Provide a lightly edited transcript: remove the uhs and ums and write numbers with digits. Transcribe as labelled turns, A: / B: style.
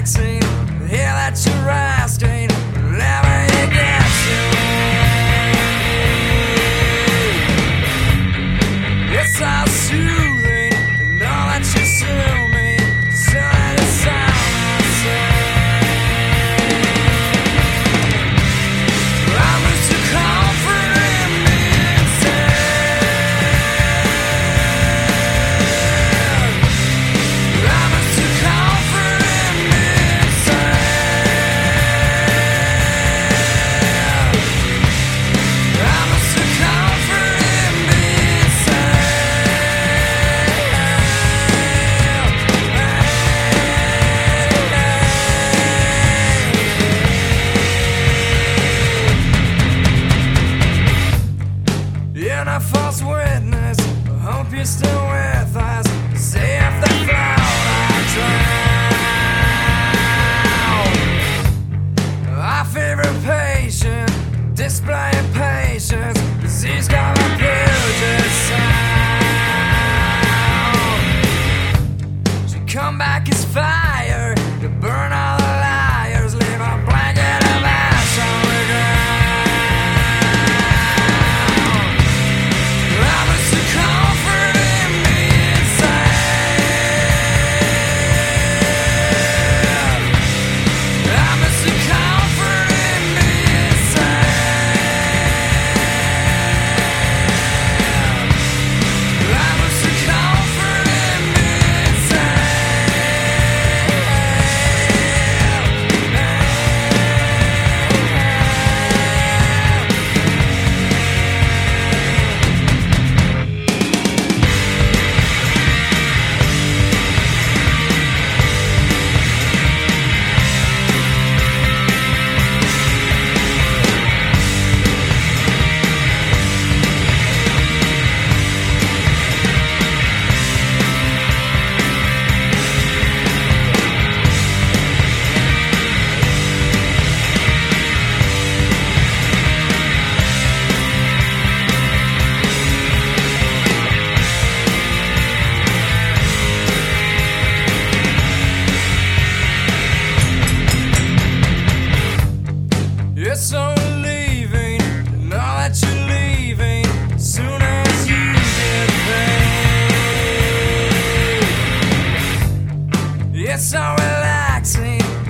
A: relaxing. Hear that you're resting whenever you get to. It's all soothing to know that you sue me. So that it sounds I'm just a comfort in me I'm just a comfort in me I'm just a comfort in me You're not false witness. I hope you're still with us. See if they float or drown. Our favorite patient, display of patience. Disease got a Puget sound. She come back as fire to burn all the liars. Leave a blanket of ash on the ground. I'm just a comfort in me I'm just a comfort in me I'm just a comfort in me It's so relieving to know that you're leaving soon as you get paid. It's so relaxing